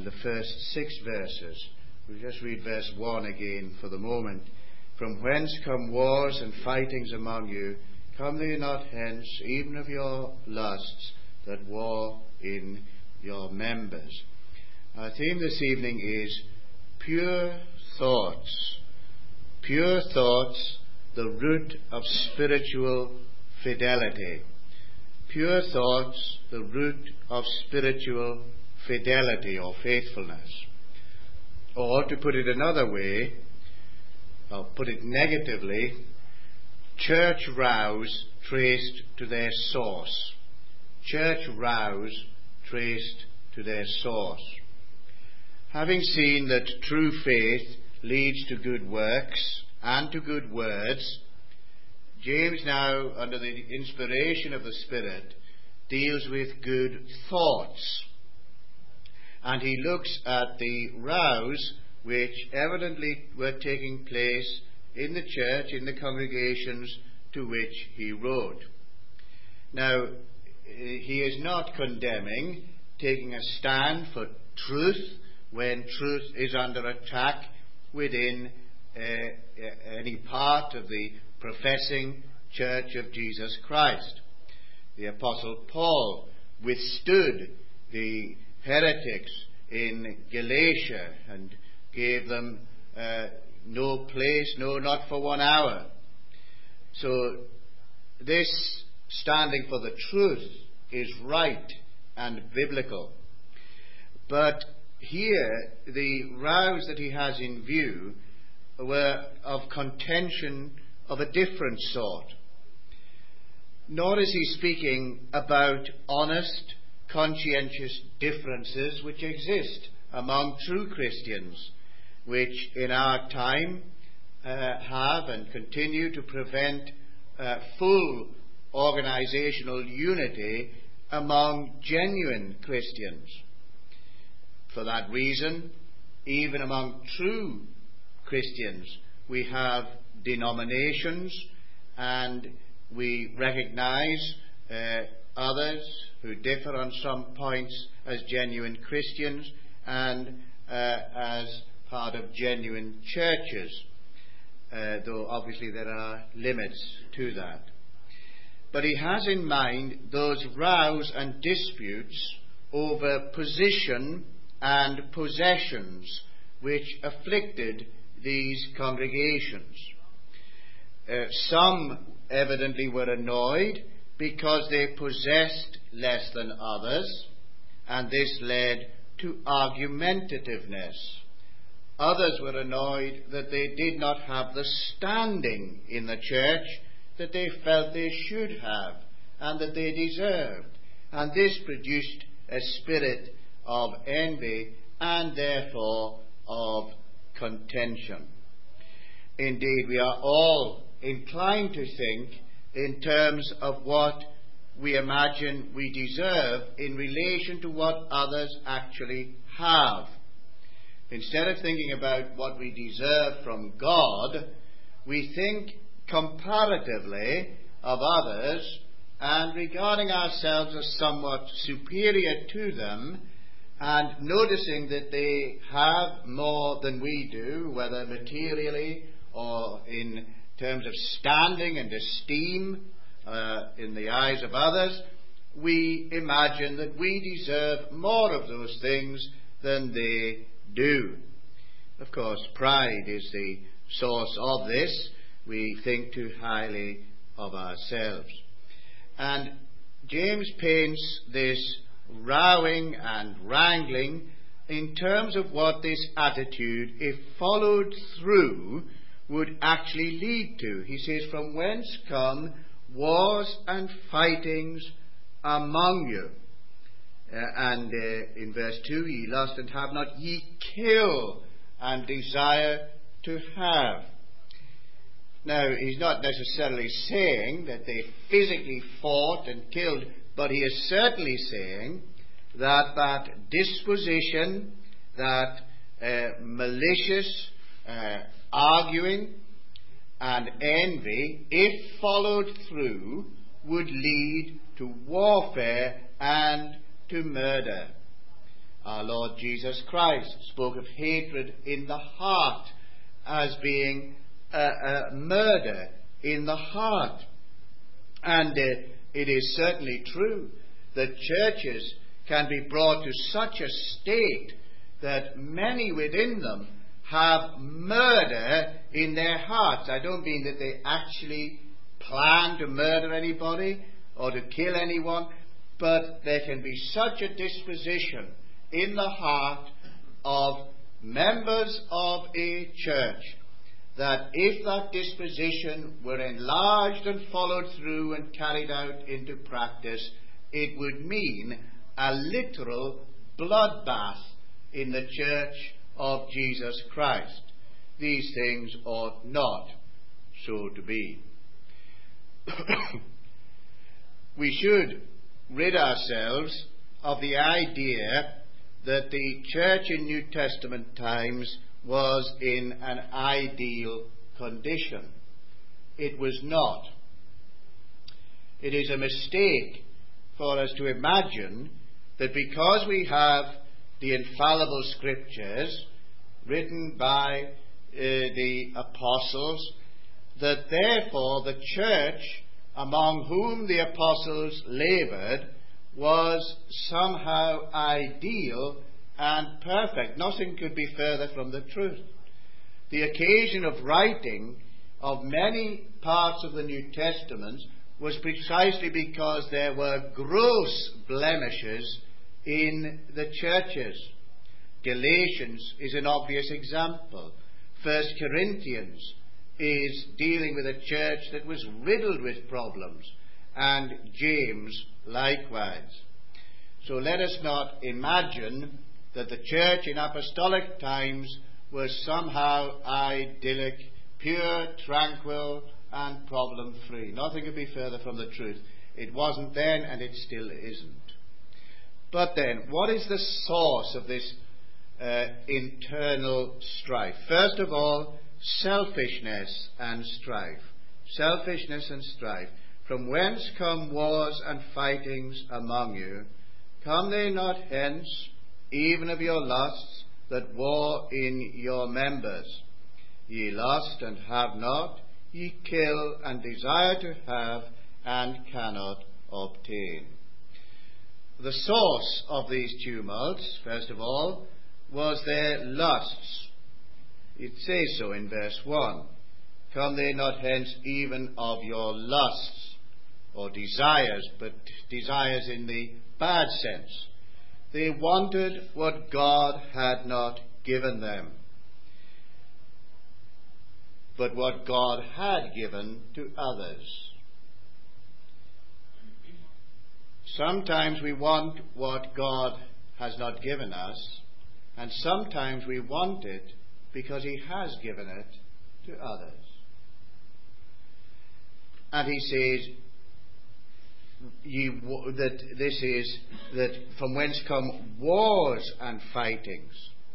the first 6 verses. We'll just read verse 1 again for the moment. From whence come wars and fightings among you? Come they not hence, even of your lusts that war in your members? Our theme this evening is pure thoughts. Pure thoughts, the root of spiritual fidelity. Pure thoughts, the root of spiritual fidelity or faithfulness. Or to put it another way, or put it negatively, church rows traced to their source. Church rows traced to their source. Having seen that true faith leads to good works and to good words, James now, under the inspiration of the Spirit, deals with good thoughts. And he looks at the rows which evidently were taking place in the church, in the congregations to which he wrote. Now, he is not condemning taking a stand for truth when truth is under attack within any part of the professing Church of Jesus Christ. The Apostle Paul withstood the heretics in Galatia and gave them no place, no, not for 1 hour. So this standing for the truth is right and biblical. But here, the rows that he has in view were of contention of a different sort. Nor is he speaking about honest, conscientious differences which exist among true Christians, which in our time have and continue to prevent full organizational unity among genuine Christians. For that reason, even among true Christians, we have denominations, and we recognize others who differ on some points as genuine Christians and as part of genuine churches, though obviously there are limits to that. But he has in mind those rows and disputes over position and possessions which afflicted these congregations. Some evidently were annoyed because they possessed less than others, and this led to argumentativeness. Others were annoyed that they did not have the standing in the church that they felt they should have and that they deserved. And this produced a spirit of envy and therefore of contention. Indeed, we are all inclined to think in terms of what we imagine we deserve in relation to what others actually have. Instead of thinking about what we deserve from God, we think comparatively of others and regarding ourselves as somewhat superior to them, and noticing that they have more than we do, whether materially or in terms of standing and esteem in the eyes of others, we imagine that we deserve more of those things than they do. Of course, pride is the source of this. We think too highly of ourselves. And James paints this rowing and wrangling in terms of what this attitude, if followed through, would actually lead to. He says, from whence come wars and fightings among you? And in verse 2, ye lust and have not, ye kill and desire to have. Now, he's not necessarily saying that they physically fought and killed, but he is certainly saying that that disposition, that malicious arguing and envy, if followed through, would lead to warfare and to murder. Our Lord Jesus Christ spoke of hatred in the heart as being murder in the heart. And it is certainly true that churches can be brought to such a state that many within them have murder in their hearts. I don't mean that they actually plan to murder anybody or to kill anyone, but there can be such a disposition in the heart of members of a church that if that disposition were enlarged and followed through and carried out into practice, it would mean a literal bloodbath in the church of Jesus Christ. These things ought not so to be. We should rid ourselves of the idea that the church in New Testament times was in an ideal condition. It was not. It is a mistake for us to imagine that because we have the infallible scriptures written by the apostles, that therefore the church among whom the apostles laboured was somehow ideal and perfect. Nothing could be further from the truth. The occasion of writing of many parts of the New Testament was precisely because there were gross blemishes in the churches. Galatians is an obvious example. 1 Corinthians is dealing with a church that was riddled with problems, and James likewise. So let us not imagine that the church in apostolic times was somehow idyllic, pure, tranquil, and problem-free. Nothing could be further from the truth. It wasn't then, and it still isn't. But then, what is the source of this internal strife? First of all, selfishness and strife. Selfishness and strife. From whence come wars and fightings among you? Come they not hence, even of your lusts that war in your members? Ye lust and have not, ye kill and desire to have and cannot obtain. The source of these tumults, first of all, was their lusts. It says so in verse 1. Come they not hence even of your lusts, or desires, but desires in the bad sense. They wanted what God had not given them, but what God had given to others. Sometimes we want what God has not given us, and sometimes we want it because He has given it to others. And He says that from whence come wars and fightings.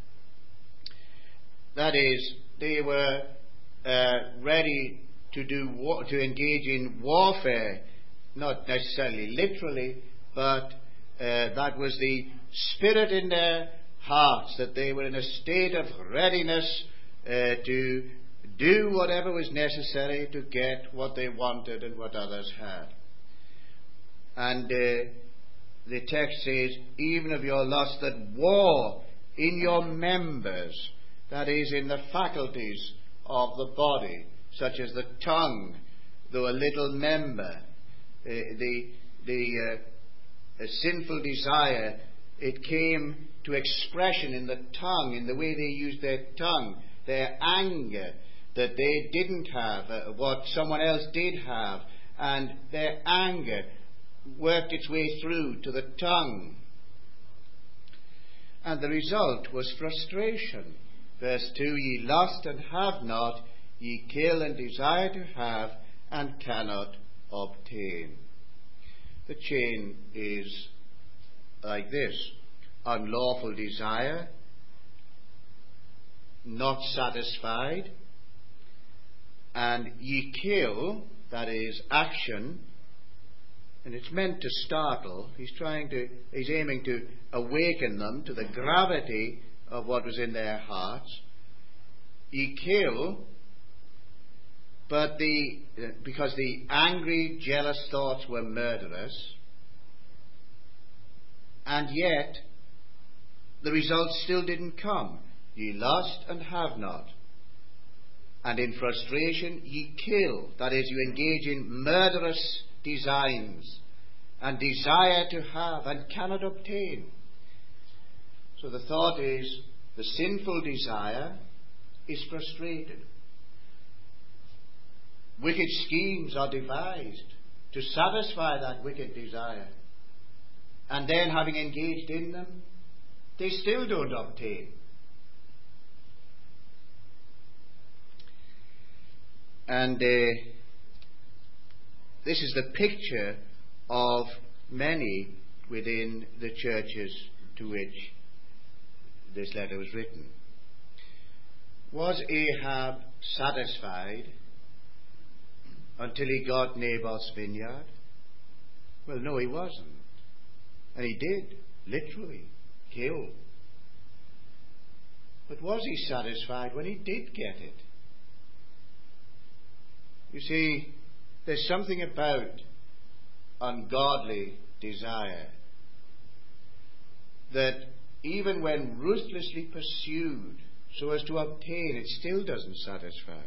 That is, they were ready to engage in warfare, not necessarily literally, but that was the spirit in their hearts, that they were in a state of readiness to do whatever was necessary to get what they wanted and what others had. And the text says, even of your lust that war in your members, that is, in the faculties of the body, such as the tongue, though a little member, the sinful desire, it came to expression in the tongue, in the way they used their tongue, their anger that they didn't have, what someone else did have, and their anger worked its way through to the tongue. And the result was frustration. Verse 2, ye lust and have not, ye kill and desire to have and cannot obtain. The chain is like this: unlawful desire, not satisfied, and ye kill, that is action, And it's meant to startle. He's aiming to awaken them to the gravity of what was in their hearts. Ye kill, but because the angry, jealous thoughts were murderous, and yet the results still didn't come. Ye lust and have not. And in frustration ye kill. That is, you engage in murderous designs and desire to have and cannot obtain. So the thought is, the sinful desire is frustrated. Wicked schemes are devised to satisfy that wicked desire. And then, having engaged in them, they still don't obtain. And this is the picture of many within the churches to which this letter was written. Was Ahab satisfied until he got Naboth's vineyard? Well, no, he wasn't. And he did, literally, kill. But was he satisfied when he did get it? You see, there's something about ungodly desire that even when ruthlessly pursued so as to obtain, it still doesn't satisfy.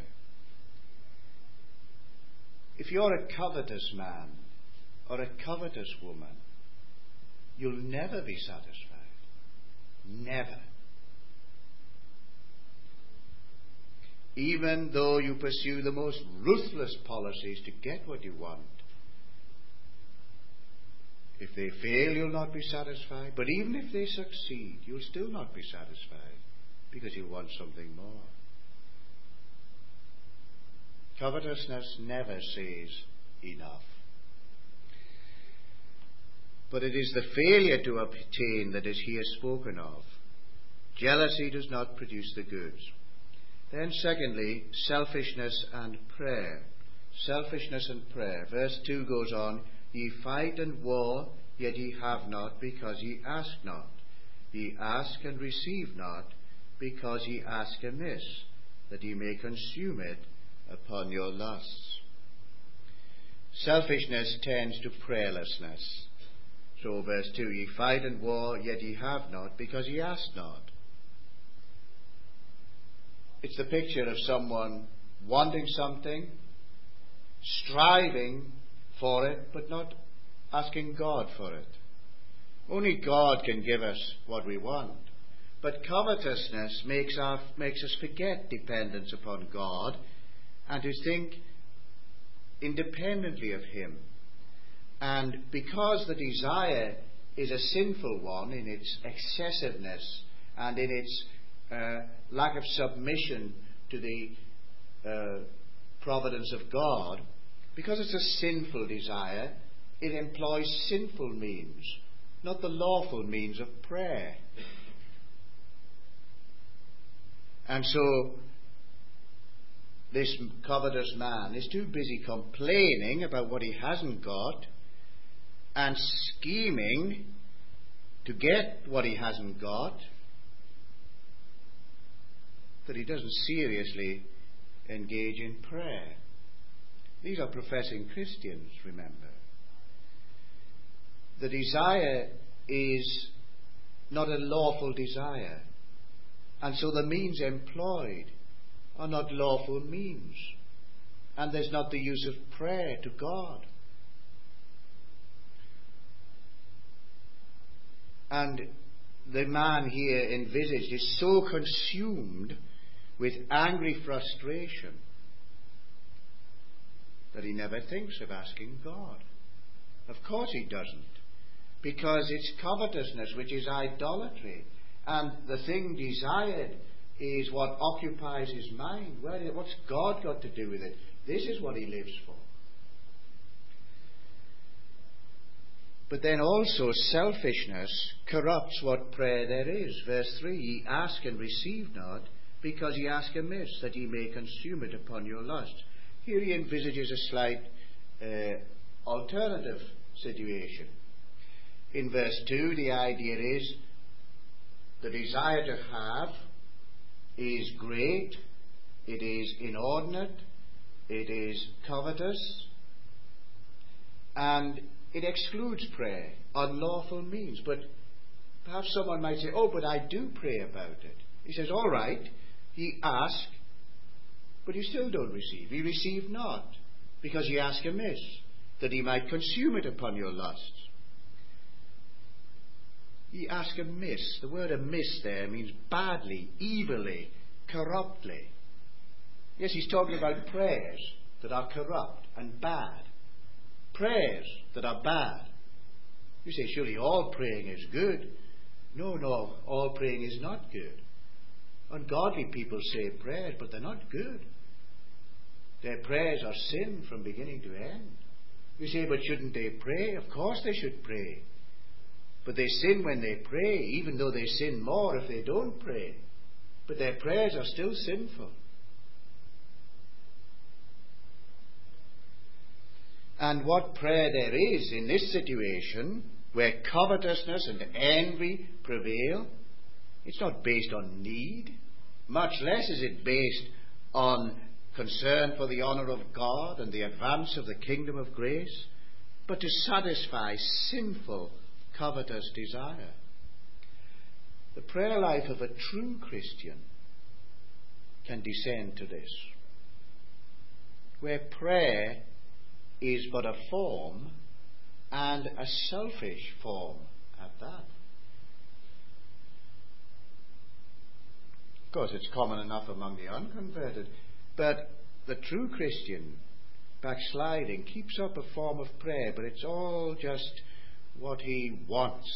If you're a covetous man or a covetous woman, you'll never be satisfied. Never. Even though you pursue the most ruthless policies to get what you want. If they fail, you'll not be satisfied. But even if they succeed, you'll still not be satisfied, because you want something more. Covetousness never says enough. But it is the failure to obtain that is here spoken of. Jealousy does not produce the goods. Then secondly, selfishness and prayer. Selfishness and prayer. Verse 2 goes on, Ye fight and war, yet ye have not, because ye ask not. Ye ask and receive not, because ye ask amiss, that ye may consume it upon your lusts. Selfishness tends to prayerlessness. So verse 2, Ye fight and war, yet ye have not, because ye ask not. It's the picture of someone wanting something, striving for it, but not asking God for it. Only God can give us what we want. But covetousness makes us forget dependence upon God and to think independently of Him. And because the desire is a sinful one in its excessiveness and in its lack of submission to the providence of God, because it's a sinful desire, it employs sinful means, not the lawful means of prayer. And so this covetous man is too busy complaining about what he hasn't got and scheming to get what he hasn't got, that he doesn't seriously engage in prayer. These are professing Christians, remember. The desire is not a lawful desire, and so the means employed are not lawful means, and there's not the use of prayer to God. And the man here envisaged is so consumed with angry frustration that he never thinks of asking God. Of course he doesn't, because it's covetousness, which is idolatry, and the thing desired is what occupies his mind. What's God got to do with it? This is what he lives for. But then also selfishness corrupts what prayer there is. Verse 3, Ye ask and receive not, because ye ask amiss, that ye may consume it upon your lust. Here he envisages a slight alternative situation. In verse 2, the idea is the desire to have is great, it is inordinate, it is covetous, and it excludes prayer, unlawful means. But perhaps someone might say, oh, but I do pray about it. He says, all right, ye ask, but you still don't receive. Ye receive not, because ye ask amiss, that he might consume it upon your lusts. Ye ask amiss. The word amiss there means badly, evilly, corruptly. Yes, he's talking about prayers that are corrupt and bad. Prayers that are bad. You say, surely all praying is good. No, all praying is not good. Ungodly people say prayers, but they're not good. Their prayers are sin from beginning to end. You say, but shouldn't they pray? Of course they should pray. But they sin when they pray, even though they sin more if they don't pray. But their prayers are still sinful. And what prayer there is in this situation, where covetousness and envy prevail, it's not based on need. Much less is it based on concern for the honour of God and the advance of the kingdom of grace, but to satisfy sinful, covetous desire. The prayer life of a true Christian can descend to this, where prayer is but a form, and a selfish form at that. Of course, it's common enough among the unconverted, but the true Christian, backsliding, keeps up a form of prayer, but it's all just what he wants.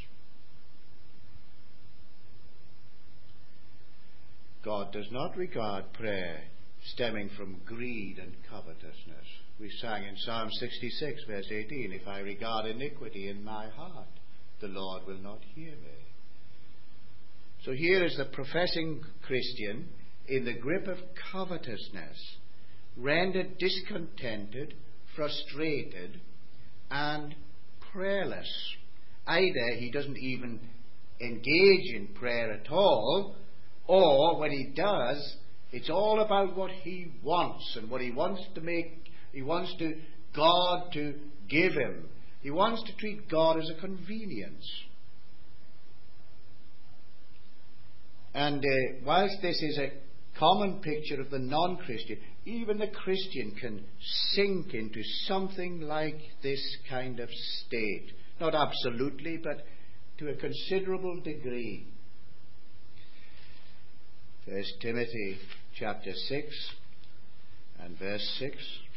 God does not regard prayer stemming from greed and covetousness. We sang in Psalm 66, verse 18, if I regard iniquity in my heart, the Lord will not hear me. So here is the professing Christian in the grip of covetousness, rendered discontented, frustrated, and prayerless. Either he doesn't even engage in prayer at all, or when he does, it's all about what he wants and what he wants God to give him. He wants to treat God as a convenience. And whilst this is a common picture of the non-Christian, even the Christian can sink into something like this kind of state. Not absolutely, but to a considerable degree. 1 Timothy chapter 6 and verse 6.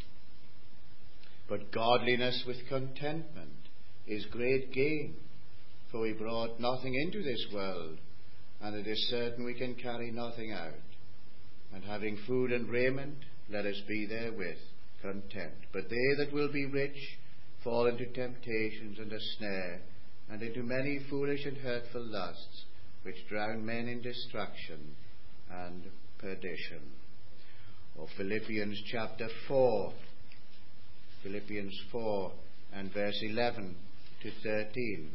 But godliness with contentment is great gain, for we brought nothing into this world, and it is certain we can carry nothing out. And having food and raiment, let us be therewith content. But they that will be rich fall into temptations and a snare, and into many foolish and hurtful lusts, which drown men in destruction and perdition. Or Philippians chapter 4. Philippians 4 and verse 11 to 13.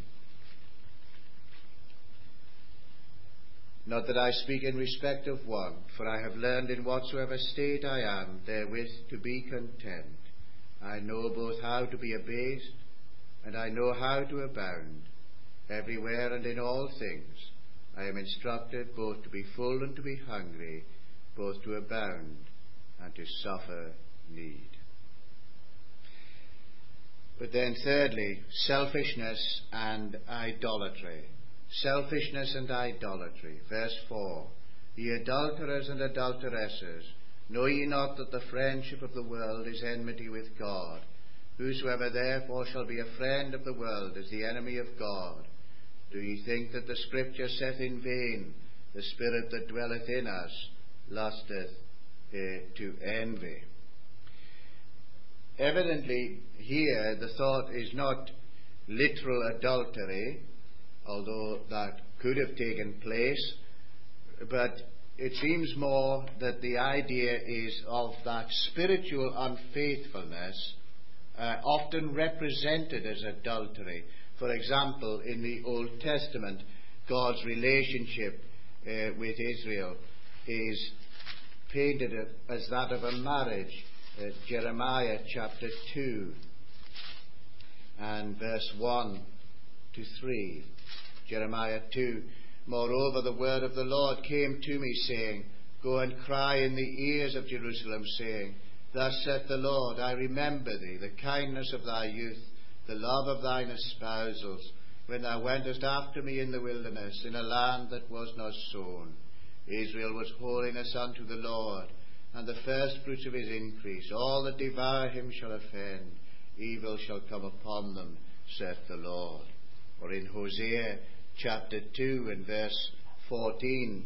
Not that I speak in respect of one, for I have learned in whatsoever state I am, therewith to be content. I know both how to be abased, and I know how to abound. Everywhere and in all things I am instructed both to be full and to be hungry, both to abound and to suffer need. But then thirdly, selfishness and idolatry. Selfishness and idolatry. Verse 4. Ye adulterers and adulteresses, know ye not that the friendship of the world is enmity with God? Whosoever therefore shall be a friend of the world is the enemy of God. Do ye think that the Scripture saith in vain, the Spirit that dwelleth in us lusteth to envy? Evidently, here the thought is not literal adultery, although that could have taken place, but it seems more that the idea is of that spiritual unfaithfulness often represented as adultery. For example, in the Old Testament, God's relationship with Israel is painted as that of a marriage. Jeremiah chapter 2 and verse 1 to 3. Jeremiah 2. Moreover, the word of the Lord came to me, saying, Go and cry in the ears of Jerusalem, saying, Thus saith the Lord, I remember thee, the kindness of thy youth, the love of thine espousals, when thou wentest after me in the wilderness, in a land that was not sown. Israel was holiness unto the Lord, and the firstfruits of his increase. All that devour him shall offend. Evil shall come upon them, saith the Lord. Or in Hosea chapter 2 and verse 14,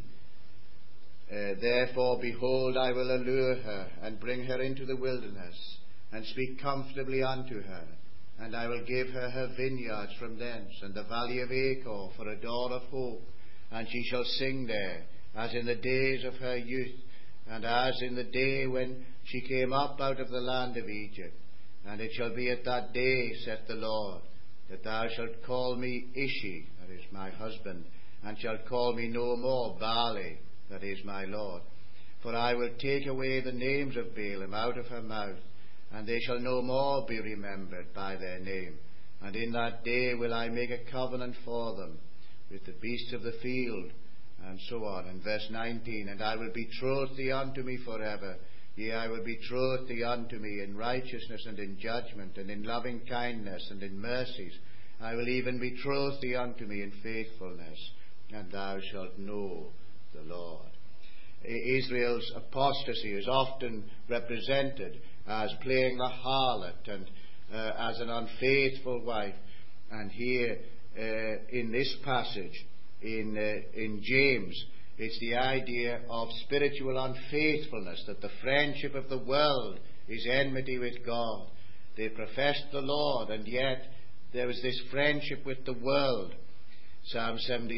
Therefore, behold, I will allure her, and bring her into the wilderness, and speak comfortably unto her. And I will give her her vineyards from thence, and the valley of Achor for a door of hope. And she shall sing there, as in the days of her youth, and as in the day when she came up out of the land of Egypt. And it shall be at that day, saith the Lord, that thou shalt call me Ishi, that is my husband, and shalt call me no more Baali, that is my Lord. For I will take away the names of Baalim out of her mouth, and they shall no more be remembered by their name. And in that day will I make a covenant for them with the beasts of the field, and so on. In verse 19, And I will betroth thee unto me forever. Yea, I will betroth thee unto me in righteousness and in judgment, and in loving kindness and in mercies. I will even betroth thee unto me in faithfulness, and thou shalt know the Lord. Israel's apostasy is often represented as playing the harlot and as an unfaithful wife. And here in this passage in James, it's the idea of spiritual unfaithfulness, that the friendship of the world is enmity with God. They professed the Lord, and yet there was this friendship with the world. Psalm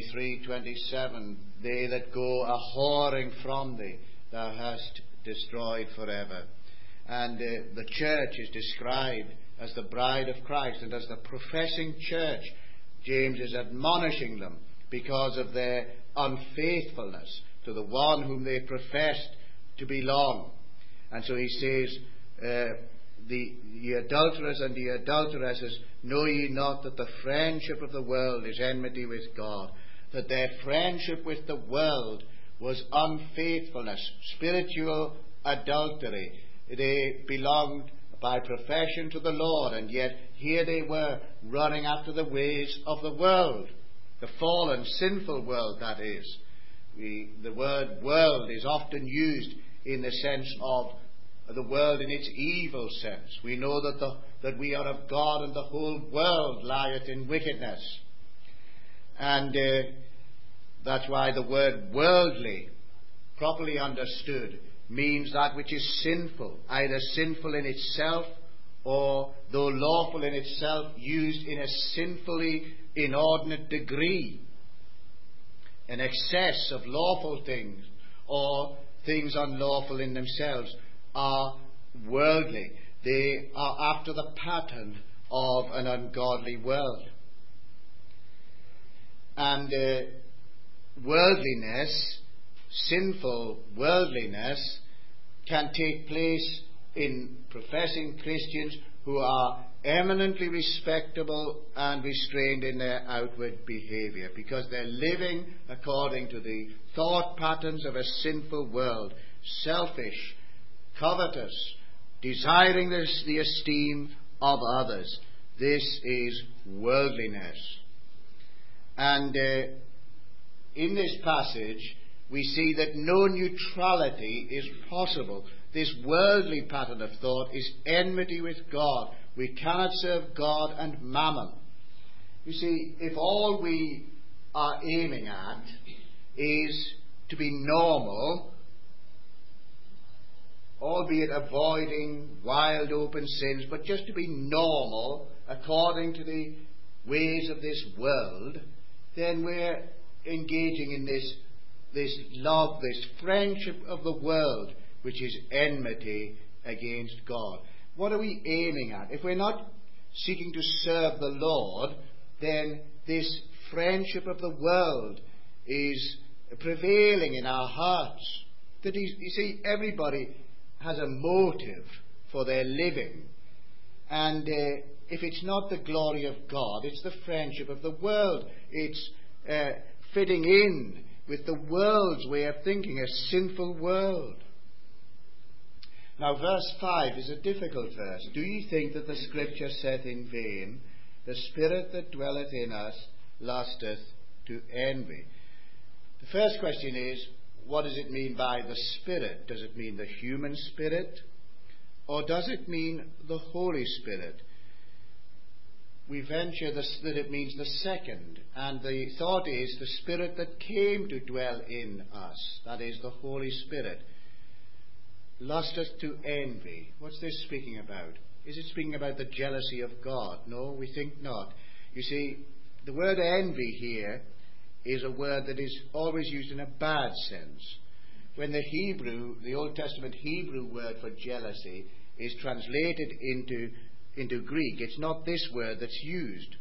73:27, They that go a-whoring from thee, thou hast destroyed forever. And the church is described as the bride of Christ, and as the professing church, James is admonishing them because of their unfaithfulness to the one whom they professed to belong. And so he says, Ye adulterers and ye adulteresses, know ye not that the friendship of the world is enmity with God? That their friendship with the world was unfaithfulness, spiritual adultery. They belonged by profession to the Lord, and yet here they were running after the ways of the world. The fallen, sinful world, that is. The word world is often used in the sense of the world in its evil sense. We know that we are of God, and the whole world lieth in wickedness. And that's why the word worldly, properly understood, means that which is sinful, either sinful in itself, or, though lawful in itself, used in a sinfully inordinate degree. An excess of lawful things, or things unlawful in themselves, are worldly. They are after the pattern of an ungodly world. And worldliness, sinful worldliness, can take place in professing Christians who are eminently respectable and restrained in their outward behavior, because they're living according to the thought patterns of a sinful world, selfish, covetous, desiring the esteem of others. This is worldliness. And in this passage, we see that no neutrality is possible. This worldly pattern of thought is enmity with God. We cannot serve God and mammon. You see, if all we are aiming at is to be normal, albeit avoiding wild open sins, but just to be normal according to the ways of this world, then we're engaging in this love, this friendship of the world, which is enmity against God. what are we aiming at? If we're not seeking to serve the Lord, then this friendship of the world is prevailing in our hearts. That you see, everybody has a motive for their living. And if it's not the glory of God, it's the friendship of the world. It's fitting in with the world's way of thinking, a sinful world. Now, verse 5 is a difficult verse. Do ye think that the Scripture saith in vain, the Spirit that dwelleth in us lusteth to envy? The first question is, what does it mean by the Spirit? Does it mean the human spirit? Or does it mean the Holy Spirit? We venture that it means the second. And the thought is the Spirit that came to dwell in us. That is the Holy Spirit. Lusteth to envy. What's this speaking about? Is it speaking about the jealousy of God? No, we think not. You see, the word envy here is a word that is always used in a bad sense. When the Old Testament Hebrew word for jealousy is translated into Greek, it's not this word that's used.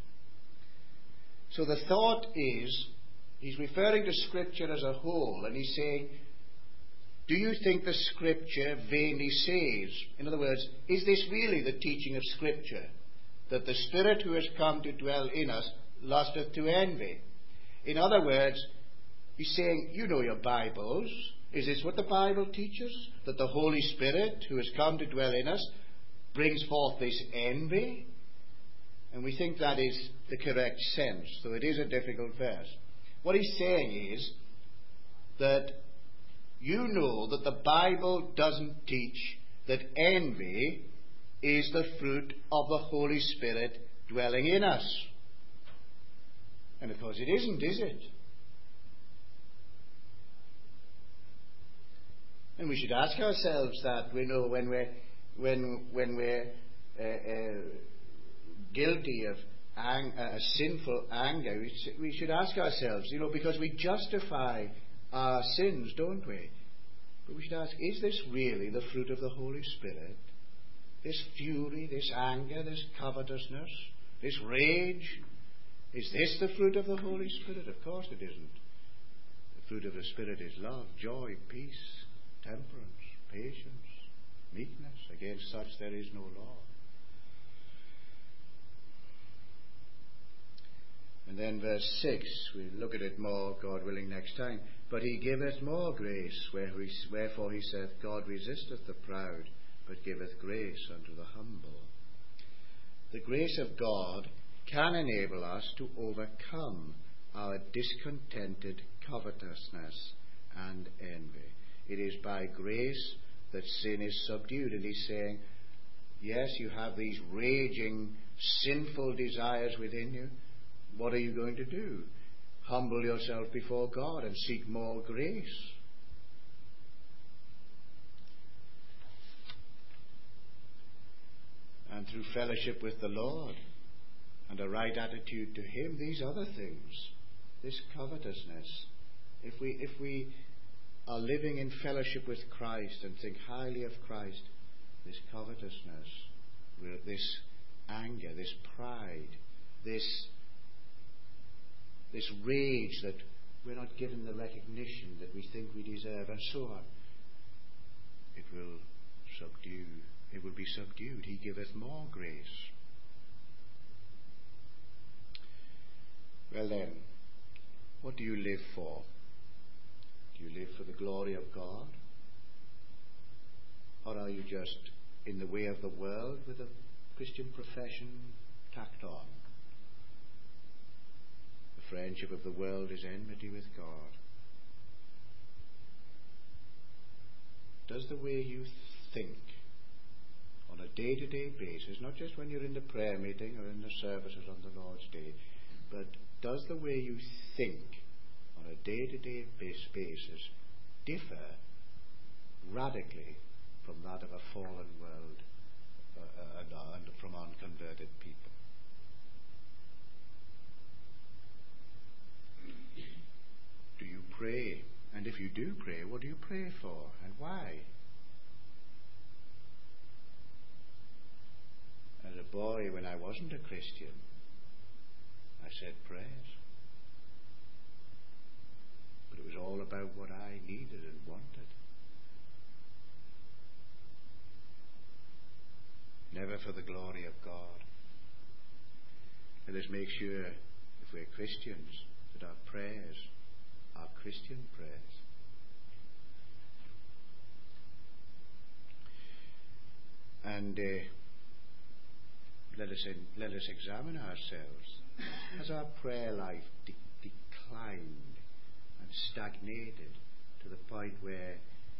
So the thought is, he's referring to Scripture as a whole, and he's saying, do you think the Scripture vainly says? In other words, is this really the teaching of Scripture? That the Spirit who has come to dwell in us lusteth to envy? In other words, he's saying, you know your Bibles. Is this what the Bible teaches? That the Holy Spirit who has come to dwell in us brings forth this envy? And we think that is the correct sense, so it is a difficult verse. What he's saying is that you know that the Bible doesn't teach that envy is the fruit of the Holy Spirit dwelling in us. And of course it isn't, is it? And we should ask ourselves that. We know when we're guilty of a sinful anger, we should ask ourselves, because we justify our sins, don't we? But we should ask, is this really the fruit of the Holy Spirit? This fury, this anger, this covetousness, this rage, is this the fruit of the Holy Spirit? Of course it isn't. The fruit of the Spirit is love, joy, peace, temperance, patience, meekness. Against such there is no law. And then verse 6, we'll look at it more, God willing, next time. But he giveth more grace, wherefore he saith, God resisteth the proud, but giveth grace unto the humble. The grace of God can enable us to overcome our discontented covetousness and envy. It is by grace that sin is subdued. And he's saying, yes, you have these raging, sinful desires within you. What are you going to do? Humble yourself before God and seek more grace. And through fellowship with the Lord and a right attitude to Him, these other things, this covetousness, if we are living in fellowship with Christ and think highly of Christ, this covetousness, this anger, this pride, this rage that we're not given the recognition that we think we deserve, and so on, it will be subdued. He giveth more grace. Well then, what do you live for? Do you live for the glory of God? Or are you just in the way of the world with a Christian profession tacked on? The friendship of the world is enmity with God. Does the way you think on a day-to-day basis, not just when you're in the prayer meeting or in the services on the Lord's Day, but does the way you think on a day-to-day basis differ radically from that of a fallen world and from unconverted people? Do you pray? And if you do pray, what do you pray for and why? As a boy, when I wasn't a Christian, I said prayers. But it was all about what I needed and wanted. Never for the glory of God. Let us make sure, if we're Christians, that our prayers are Christian prayers. And let us examine ourselves. Has our prayer life declined and stagnated to the point where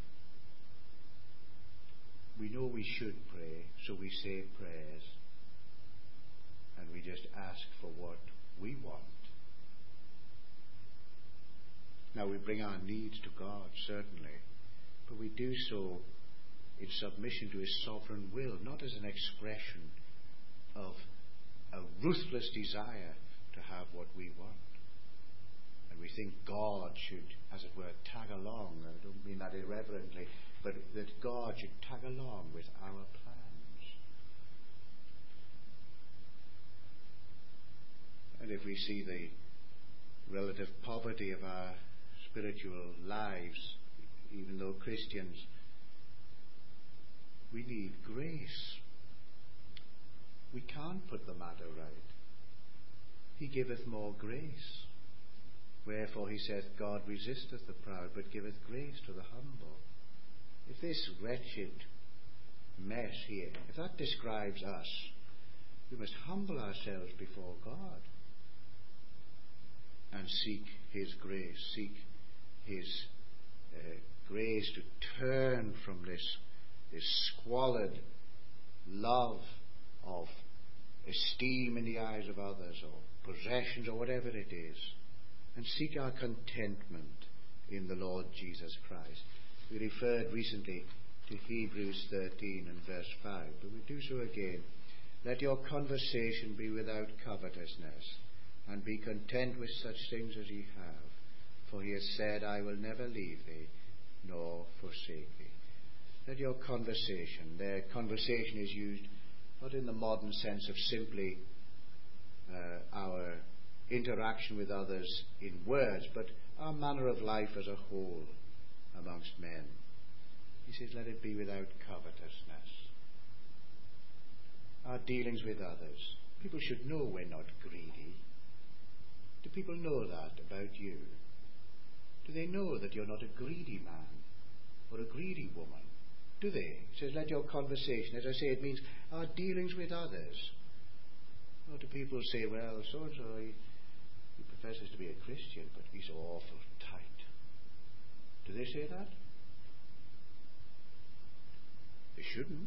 we know we should pray, so we say prayers, and we just ask for what we want? Now, we bring our needs to God, certainly, but we do so in submission to His sovereign will, not as an expression of a ruthless desire to have what we want. And we think God should, as it were, tag along. I don't mean that irreverently, but that God should tag along with our plans. And if we see the relative poverty of our spiritual lives, even though Christians, we need grace. We can't put the matter right. He giveth more grace. Wherefore he saith, God resisteth the proud, but giveth grace to the humble. If this wretched mess here, if that describes us, we must humble ourselves before God and seek His grace, seek His grace to turn from this squalid love of esteem in the eyes of others, or possessions, or whatever it is, and seek our contentment in the Lord Jesus Christ. We referred recently to Hebrews 13 and verse 5, but we do so again. Let your conversation be without covetousness, and be content with such things as ye have. For he has said, I will never leave thee, nor forsake thee. Let your conversation, their conversation is used not in the modern sense of simply our interaction with others in words, but our manner of life as a whole amongst men. He says, let it be without covetousness. Our dealings with others. People should know we're not greedy. Do people know that about you? Do they know that you're not a greedy man or a greedy woman? Do they? It says, let your conversation, as I say, it means our dealings with others. Or do people say, well, so-and-so, he professes to be a Christian, but he's so awful tight. Do they say that? They shouldn't.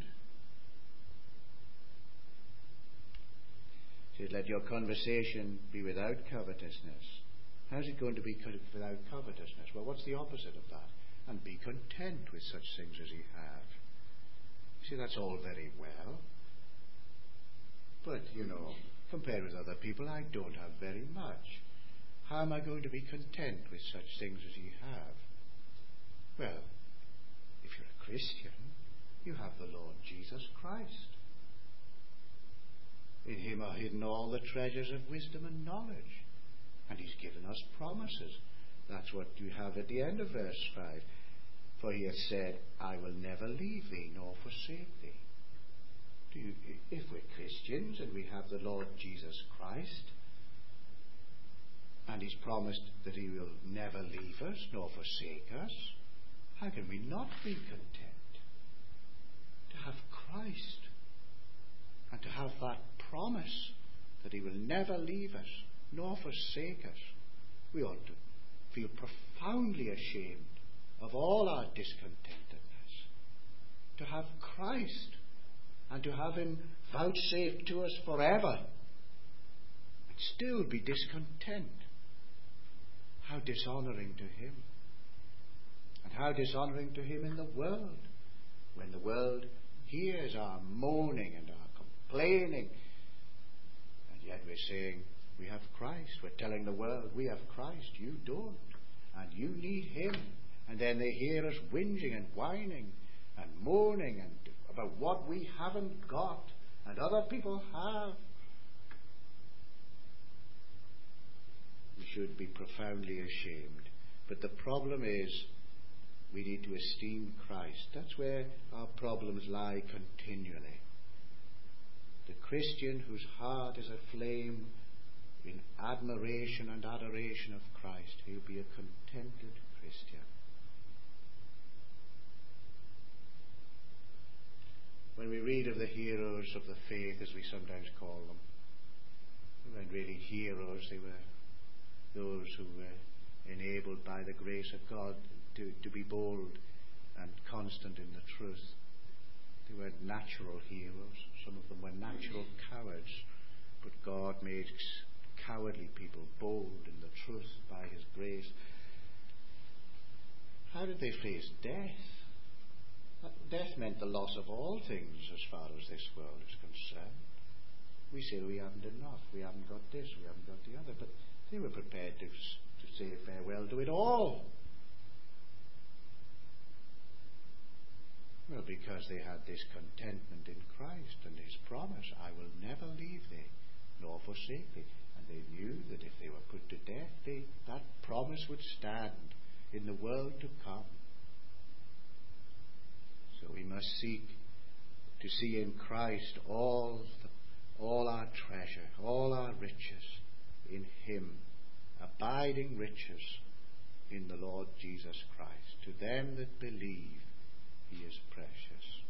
It says, let your conversation be without covetousness. How's it going to be without covetousness? Well, what's the opposite of that? And be content with such things as ye have. You see, that's all very well. But, compared with other people, I don't have very much. How am I going to be content with such things as ye have? Well, if you're a Christian, you have the Lord Jesus Christ. In Him are hidden all the treasures of wisdom and knowledge. And He's given us promises. That's what you have at the end of verse 5. For He hath said, I will never leave thee nor forsake thee. If we're Christians and we have the Lord Jesus Christ, and He's promised that He will never leave us nor forsake us, how can we not be content to have Christ and to have that promise that He will never leave us nor forsake us? We ought to feel profoundly ashamed of all our discontentedness. To have Christ and to have Him vouchsafed to us forever and still be discontent. How dishonouring to Him. And how dishonouring to Him in the world, when the world hears our moaning and our complaining, and yet we're saying we have Christ. We're telling the world we have Christ, you don't, and you need Him. And then they hear us whinging and whining and moaning and about what we haven't got and other people have. We should be profoundly ashamed. But the problem is, we need to esteem Christ. That's where our problems lie continually. The Christian whose heart is aflame in admiration and adoration of Christ, he'll be a contented Christian. When we read of the heroes of the faith, as we sometimes call them, they weren't really heroes. They were those who were enabled by the grace of God to be bold and constant in the truth. They weren't natural heroes. Some of them were natural cowards. But God makes cowardly people bold in the truth by His grace. How did they face death? Death meant the loss of all things as far as this world is concerned. We say we haven't enough, we haven't got this, we haven't got the other, but they were prepared to say farewell to it all. Well, because they had this contentment in Christ and His promise, I will never leave thee, nor forsake thee. And they knew that if they were put to death, that promise would stand in the world to come. So we must seek to see in Christ all our treasure, all our riches in Him, abiding riches in the Lord Jesus Christ. To them that believe, He is precious.